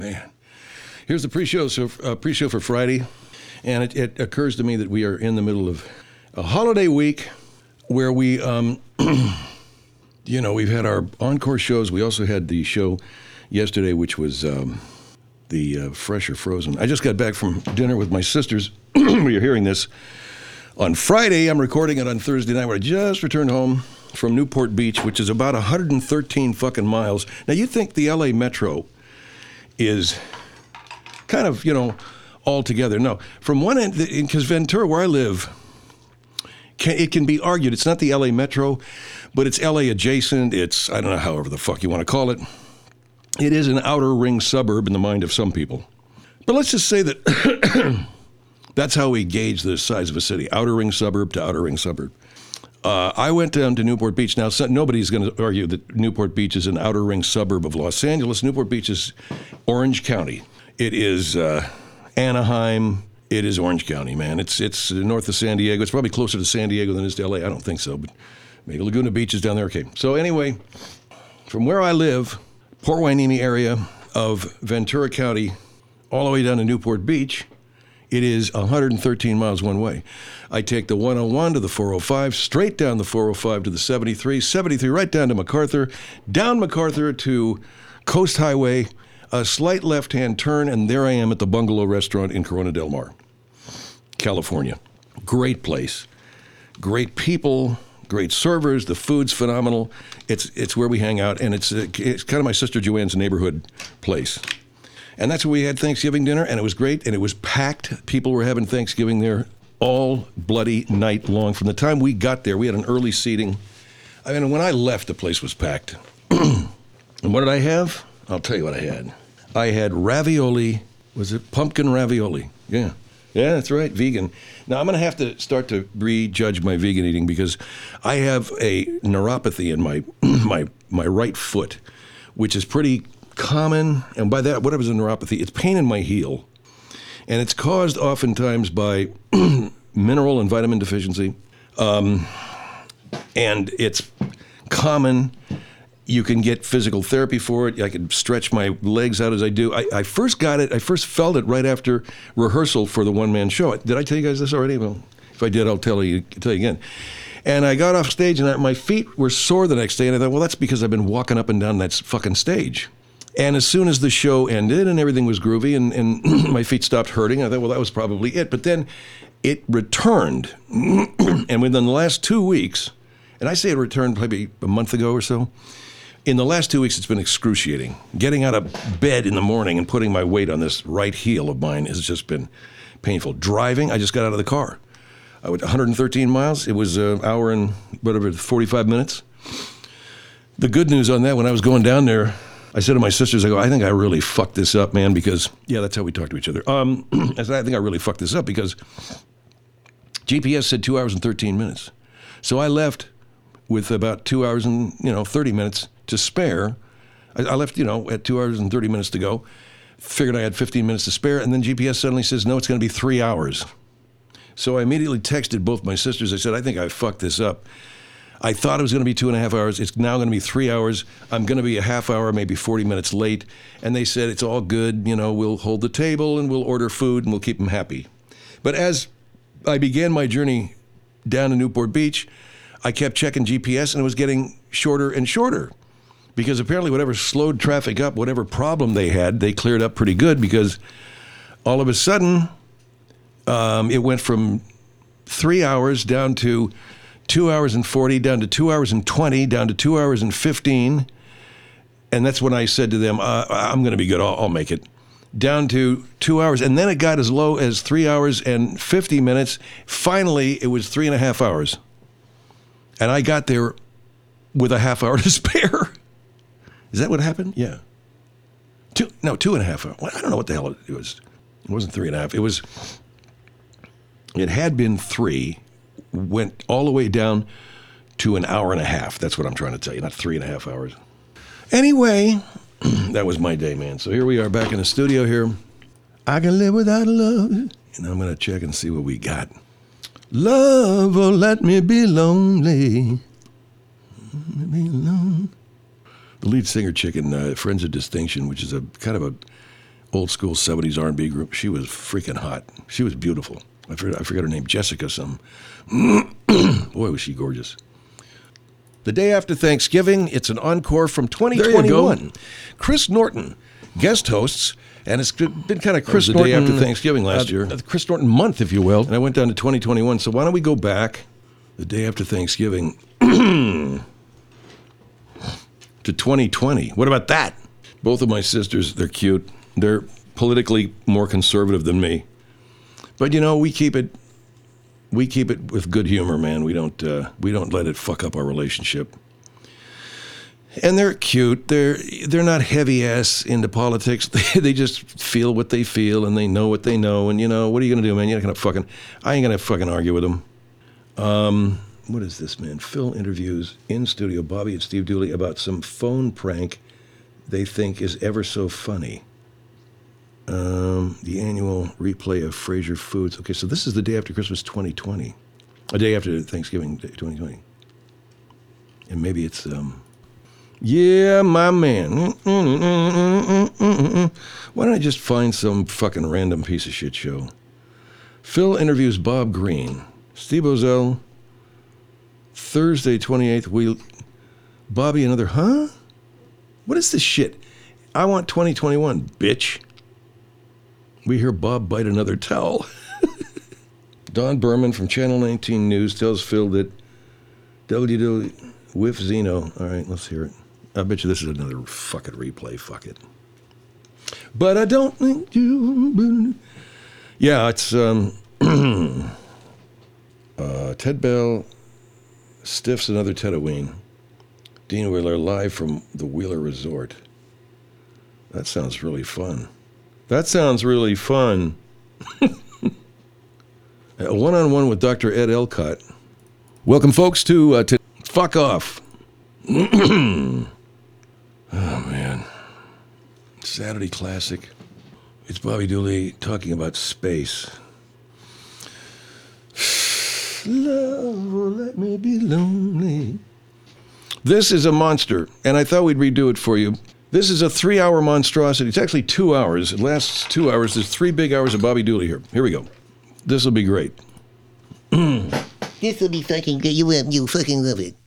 Man, here's the pre-show. So pre-show for Friday, and it occurs to me that we are in the middle of a holiday week where we, we've had our encore shows. We also had the show yesterday, which was the Fresh or Frozen. I just got back from dinner with my sisters. You're hearing this on Friday. I'm recording it on Thursday night, where I just returned home from Newport Beach, which is about 113 fucking miles. Now, you'd think the LA Metro is kind of, all together. No, from one end, because Ventura, where I live, it can be argued it's not the LA Metro, but it's LA adjacent. It's, I don't know, however the fuck you want to call it. It is an outer ring suburb in the mind of some people. But let's just say that that's how we gauge the size of a city, outer ring suburb to outer ring suburb. I went down to Newport Beach. Now, nobody's going to argue that Newport Beach is an outer ring suburb of Los Angeles. Newport Beach is Orange County. It is Anaheim. It is Orange County, man. It's north of San Diego. It's probably closer to San Diego than it is to LA. I don't think so, but maybe Laguna Beach is down there. Okay. So anyway, from where I live, Port Hueneme area of Ventura County, all the way down to Newport Beach, it is 113 miles one way. I take the 101 to the 405, straight down the 405 to the 73, 73 right down to MacArthur, down MacArthur to Coast Highway, a slight left-hand turn, and there I am at the Bungalow Restaurant in Corona Del Mar, California. Great place, great people, great servers. The food's phenomenal. It's where we hang out, and it's kind of my sister Joanne's neighborhood place. And that's where we had Thanksgiving dinner, and it was great, and it was packed. People were having Thanksgiving there all bloody night long. From the time we got there, we had an early seating. I mean, when I left, the place was packed. And what did I have? I'll tell you what I had. I had ravioli. Was it pumpkin ravioli? Yeah. Yeah, that's right, vegan. Now, I'm going to have to start to rejudge my vegan eating because I have a neuropathy in my right foot, which is pretty common, and by that, what is a neuropathy? It's pain in my heel, and it's caused oftentimes by mineral and vitamin deficiency, and it's common. You can get physical therapy for it. I can stretch my legs out as I do. I first got it, I first felt it right after rehearsal for the one-man show. Did I tell you guys this already? Well, if I did, I'll tell you again. And I got off stage, and my feet were sore the next day, and I thought, well, that's because I've been walking up and down that fucking stage. And as soon as the show ended and everything was groovy and my feet stopped hurting, I thought, well, that was probably it. But then it returned. And within the last 2 weeks, and I say it returned maybe a month ago or so, in the last 2 weeks, it's been excruciating. Getting out of bed in the morning and putting my weight on this right heel of mine has just been painful. Driving, I just got out of the car. I went 113 miles. It was an hour and 45 minutes. The good news on that, when I was going down there, I said to my sisters, I think I really fucked this up, man, because, yeah, that's how we talk to each other. I said, I think I really fucked this up because GPS said 2 hours and 13 minutes. So I left with about 2 hours and, 30 minutes to spare. I left, at 2 hours and 30 minutes to go, figured I had 15 minutes to spare, and then GPS suddenly says, no, it's going to be 3 hours. So I immediately texted both my sisters. I said, I think I fucked this up. I thought it was going to be 2.5 hours. It's now going to be 3 hours. I'm going to be a half hour, maybe 40 minutes late. And they said, it's all good. We'll hold the table and we'll order food and we'll keep them happy. But as I began my journey down to Newport Beach, I kept checking GPS and it was getting shorter and shorter because apparently whatever slowed traffic up, whatever problem they had, they cleared up pretty good because all of a sudden it went from 3 hours down to 2 hours and 40, down to 2 hours and 20, down to 2 hours and 15. And that's when I said to them, I'm going to be good. I'll make it. Down to 2 hours. And then it got as low as 3 hours and 50 minutes. Finally, it was 3.5 hours. And I got there with a half hour to spare. Is that what happened? Yeah. 2.5 hours. Well, I don't know what the hell it was. It wasn't 3.5. It had been 3. Went all the way down to an hour and a half. That's what I'm trying to tell you, not 3.5 hours. Anyway, that was my day, man. So here we are back in the studio here. I can live without love. And I'm going to check and see what we got. Love will let me be lonely. Let me alone. The lead singer chick in Friends of Distinction, which is a kind of a old school 70s R&B group. She was freaking hot. She was beautiful. I forgot her name, Jessica something. Boy, was she gorgeous. The day after Thanksgiving, it's an encore from 2021. Chris Norton guest hosts, and it's been kind of Chris Norton. The day after Thanksgiving last year. Chris Norton month, if you will. And I went down to 2021, so why don't we go back the day after Thanksgiving to 2020. What about that? Both of my sisters, they're cute. They're politically more conservative than me. But, you know, we keep it with good humor, man. We don't let it fuck up our relationship. And they're cute. They're not heavy ass into politics. They just feel what they feel and they know what they know. And, you know, what are you gonna do, man? I ain't gonna fucking argue with them. What is this, man? Phil interviews in studio Bobby and Steve Dooley about some phone prank they think is ever so funny. The annual replay of Fraser Foods. Okay, so this is the day after Christmas 2020. A day after Thanksgiving 2020. And maybe it's, yeah, my man. Why don't I just find some fucking random piece of shit show? Phil interviews Bob Green. Steve Ozell, Thursday 28th. Bobby, another, huh? What is this shit? I want 2021, bitch. We hear Bob bite another towel. Don Berman from Channel 19 News tells Phil that WW with Zeno. All right, let's hear it. I bet you this is another fucking replay. Fuck it. But I don't think you... Yeah, it's Ted Bell stiffs another Tedoween. Dean Wheeler live from the Wheeler Resort. That sounds really fun. A one-on-one with Dr. Ed Elcott. Welcome, folks, to Fuck Off. Oh, man. Saturday Classic. It's Bobby Dooley talking about space. Love, let me be lonely. This is a monster, and I thought we'd redo it for you. This is a 3-hour monstrosity. It's actually 2 hours. It lasts 2 hours. There's 3 big hours of Bobby Dooley here. Here we go. This will be great. This will be fucking good. You fucking love it.